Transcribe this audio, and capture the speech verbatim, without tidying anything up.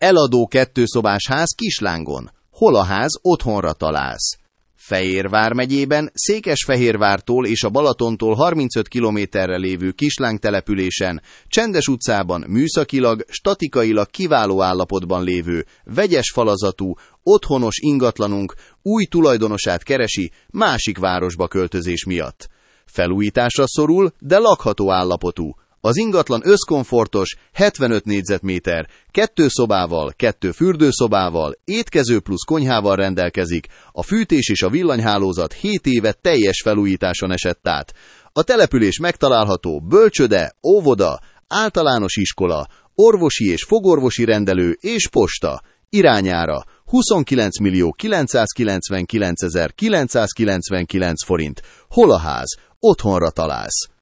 Eladó kettőszobás ház Kislángon. Hol a ház, otthonra találsz. Fejér vármegyében, Székesfehérvártól és a Balatontól harmincöt kilométerre lévő Kisláng településen, csendes utcában műszakilag, statikailag kiváló állapotban lévő, vegyes falazatú, otthonos ingatlanunk új tulajdonosát keresi másik városba költözés miatt. Felújításra szorul, de lakható állapotú. Az ingatlan összkomfortos, hetvenöt négyzetméter, kettő szobával, kettő fürdőszobával, étkező plusz konyhával rendelkezik, a fűtés és a villanyhálózat hét éve teljes felújításon esett át. A település megtalálható bölcsöde, óvoda, általános iskola, orvosi és fogorvosi rendelő és posta. Irányára huszonkilenc millió kilencszázkilencvenkilencezer-kilencszázkilencvenkilenc forint. Hol a ház? Otthonra találsz.